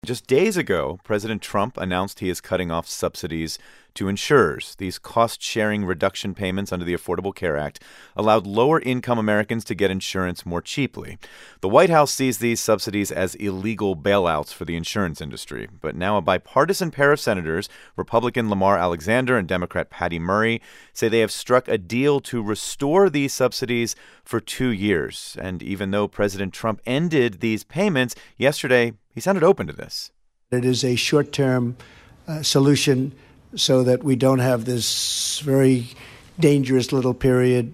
Just days ago, President Trump announced he is cutting off subsidies to insurers. These cost-sharing reduction payments under the Affordable Care Act allowed lower-income Americans to get insurance more cheaply. The White House sees these subsidies as illegal bailouts for the insurance industry. But now a bipartisan pair of senators, Republican Lamar Alexander and Democrat Patty Murray, say they have struck a deal to restore these subsidies for 2 years. And even though President Trump ended these payments yesterday, he sounded open to this. It is a short-term solution so that we don't have this very dangerous little period,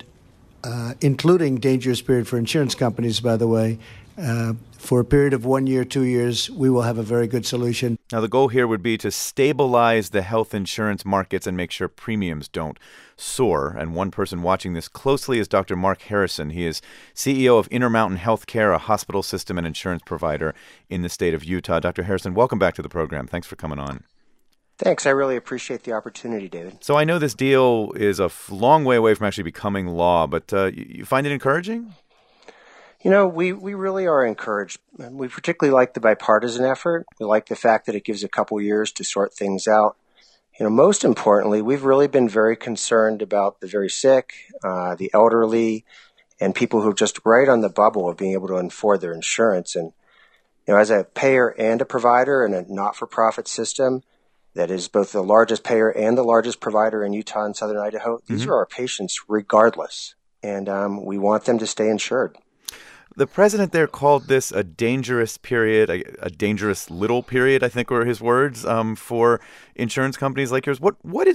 including dangerous period for insurance companies, by the way. For a period of 1 year, 2 years, we will have a very good solution. Now, the goal here would be to stabilize the health insurance markets and make sure premiums don't soar. And one person watching this closely is Dr. Mark Harrison. He is CEO of Intermountain Healthcare, a hospital system and insurance provider in the state of Utah. Dr. Harrison, welcome back to the program. Thanks for coming on. Thanks. I really appreciate the opportunity, David. So I know this deal is a long way away from actually becoming law, but you find it encouraging? You know, we really are encouraged. We particularly like the bipartisan effort. We like the fact that it gives a couple years to sort things out. You know, most importantly, we've really been very concerned about the very sick, the elderly, and people who are just right on the bubble of being able to afford their insurance. And, you know, as a payer and a provider in a not-for-profit system that is both the largest payer and the largest provider in Utah and southern Idaho, these are our patients regardless. And we want them to stay insured. The president there called this a dangerous period, a dangerous little period, I think were his words, for insurance companies like yours. What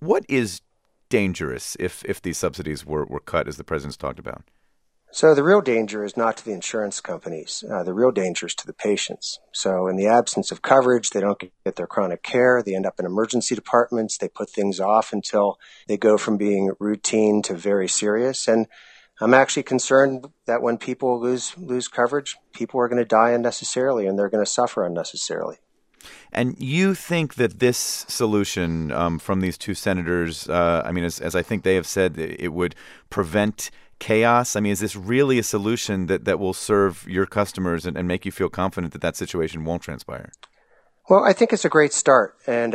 is dangerous if these subsidies were cut, as the president's talked about? So the real danger is not to the insurance companies. The real danger is to the patients. So in the absence of coverage, they don't get their chronic care. They end up in emergency departments. They put things off until they go from being routine to very serious. And I'm actually concerned that when people lose coverage, people are going to die unnecessarily and they're going to suffer unnecessarily. And you think that this solution from these two senators, as I think they have said, it would prevent chaos? I mean, is this really a solution that will serve your customers and make you feel confident that that situation won't transpire? Well, I think it's a great start. And,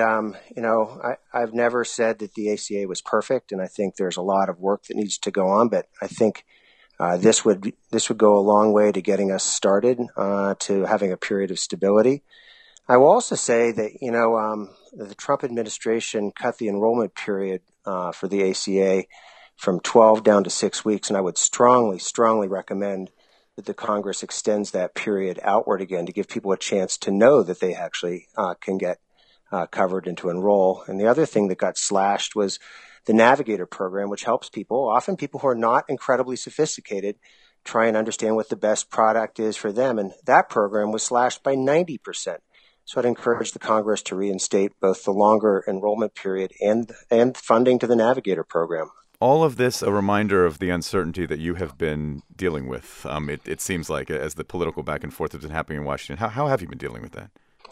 I've never said that the ACA was perfect, and I think there's a lot of work that needs to go on. But I think this would go a long way to getting us started, to having a period of stability. I will also say that, the Trump administration cut the enrollment period for the ACA from 12 down to 6 weeks, and I would strongly, strongly recommend that the Congress extends that period outward again to give people a chance to know that they actually can get covered and to enroll. And the other thing that got slashed was the Navigator program, which helps people, often people who are not incredibly sophisticated, try and understand what the best product is for them. And that program was slashed by 90%. So I'd encourage the Congress to reinstate both the longer enrollment period and funding to the Navigator program. All of this a reminder of the uncertainty that you have been dealing with, it seems like, as the political back and forth has been happening in Washington. How have you been dealing with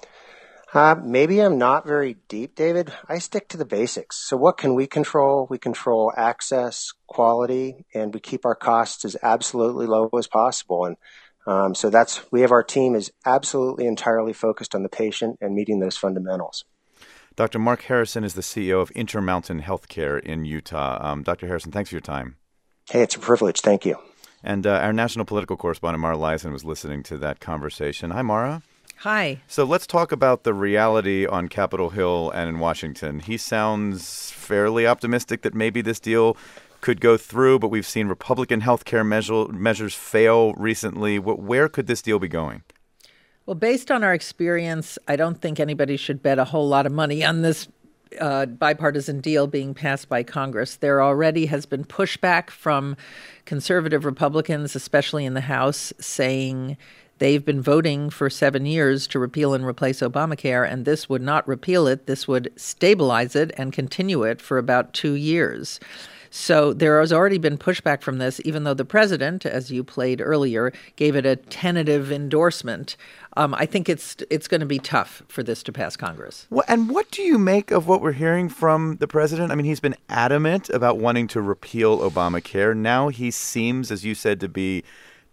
that? Maybe I'm not very deep, David. I stick to the basics. So what can we control? We control access, quality, and we keep our costs as absolutely low as possible. And we have our team is absolutely entirely focused on the patient and meeting those fundamentals. Dr. Mark Harrison is the CEO of Intermountain Healthcare in Utah. Dr. Harrison, thanks for your time. Hey, it's a privilege. Thank you. And our national political correspondent, Mara Liasson, was listening to that conversation. Hi, Mara. Hi. So let's talk about the reality on Capitol Hill and in Washington. He sounds fairly optimistic that maybe this deal could go through, but we've seen Republican healthcare measures fail recently. Where could this deal be going? Well, based on our experience, I don't think anybody should bet a whole lot of money on this bipartisan deal being passed by Congress. There already has been pushback from conservative Republicans, especially in the House, saying they've been voting for 7 years to repeal and replace Obamacare, and this would not repeal it. This would stabilize it and continue it for about 2 years. So there has already been pushback from this, even though the president, as you played earlier, gave it a tentative endorsement. I think it's going to be tough for this to pass Congress. And what do you make of what we're hearing from the president? I mean, he's been adamant about wanting to repeal Obamacare. Now he seems, as you said, to be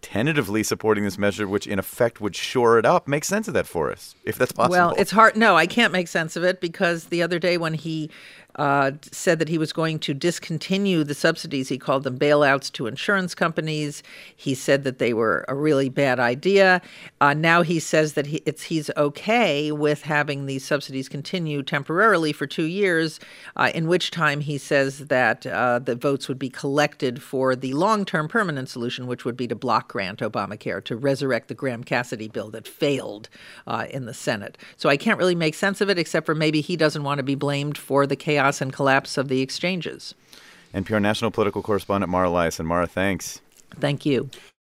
tentatively supporting this measure, which in effect would shore it up. Make sense of that for us, if that's possible. Well, it's hard. No, I can't make sense of it because the other day when he said that he was going to discontinue the subsidies, he called them bailouts to insurance companies. He said that they were a really bad idea. Now he says that he's okay with having these subsidies continue temporarily for 2 years, in which time he says that the votes would be collected for the long-term permanent solution, which would be to block grant Obamacare, to resurrect the Graham-Cassidy bill that failed in the Senate. So I can't really make sense of it, except for maybe he doesn't want to be blamed for the chaos and collapse of the exchanges. NPR national political correspondent Mara Liasson. Mara, thanks. Thank you.